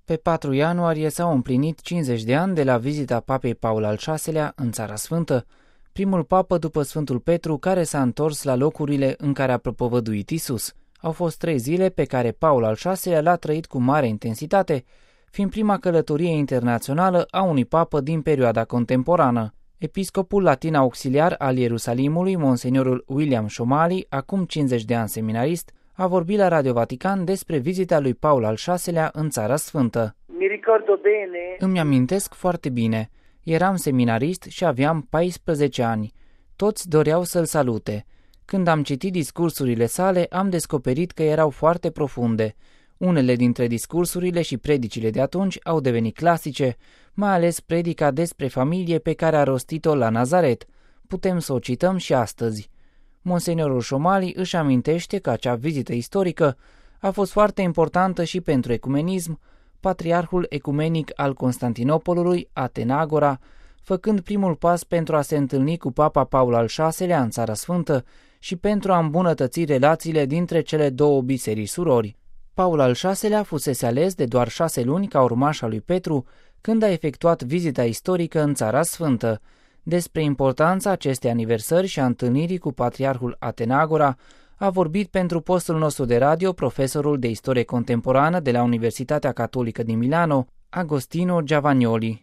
Pe 4 ianuarie s-au împlinit 50 de ani de la vizita papei Paul al VI-lea în Țara Sfântă, primul papă după Sfântul Petru care s-a întors la locurile în care a propovăduit Isus. Au fost 3 zile pe care Paul al VI-lea l-a trăit cu mare intensitate, fiind prima călătorie internațională a unui papă din perioada contemporană. Episcopul latin auxiliar al Ierusalimului, monseniorul William Șomali, acum 50 de ani seminarist, a vorbit la Radio Vatican despre vizita lui Paul al VI-lea în Țara Sfântă. Îmi amintesc foarte bine. Eram seminarist și aveam 14 ani. Toți doreau să-l salute. Când am citit discursurile sale, am descoperit că erau foarte profunde. Unele dintre discursurile și predicile de atunci au devenit clasice, mai ales predica despre familie pe care a rostit-o la Nazaret. Putem să o cităm și astăzi. Monseniorul Șomali își amintește că acea vizită istorică a fost foarte importantă și pentru ecumenism, patriarhul ecumenic al Constantinopolului, Atenagora, făcând primul pas pentru a se întâlni cu Papa Paul al VI-lea în Țara Sfântă și pentru a îmbunătăți relațiile dintre cele două biserici surori. Paul al VI-lea fusese ales de doar 6 luni ca urmaș al lui Petru când a efectuat vizita istorică în Țara Sfântă. Despre importanța acestei aniversări și a întâlnirii cu patriarhul Atenagora a vorbit pentru postul nostru de radio profesorul de istorie contemporană de la Universitatea Catolică din Milano, Agostino Giavagnoli.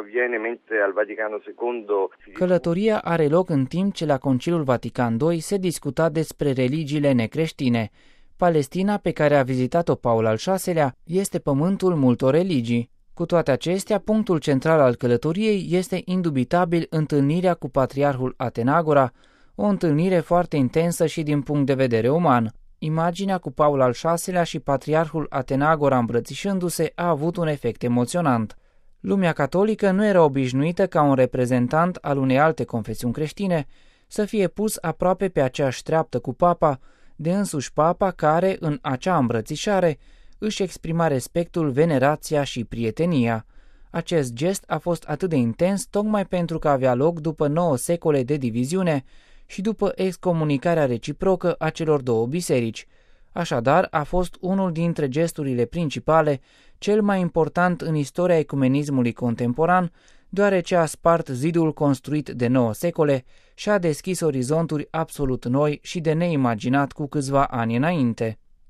Călătoria are loc în timp ce la Conciliul Vatican II se discuta despre religiile necreștine. Palestina, pe care a vizitat-o Paul al VI-lea, este pământul multor religii. Cu toate acestea, punctul central al călătoriei este indubitabil întâlnirea cu patriarhul Atenagora, o întâlnire foarte intensă și din punct de vedere uman. Imaginea cu Paul al VI-lea și patriarhul Atenagora îmbrățișându-se a avut un efect emoționant. Lumea catolică nu era obișnuită ca un reprezentant al unei alte confesiuni creștine să fie pus aproape pe aceeași treaptă cu papa, de însuși papa care, în acea îmbrățișare, își exprima respectul, venerația și prietenia. Acest gest a fost atât de intens tocmai pentru că avea loc după 9 secole de diviziune și după excomunicarea reciprocă a celor două biserici. Așadar, a fost unul dintre gesturile principale, cel mai important în istoria ecumenismului contemporan, deoarece a spart zidul construit de 9 secole și a deschis orizonturi absolut noi și de neimaginat cu câțiva ani înainte.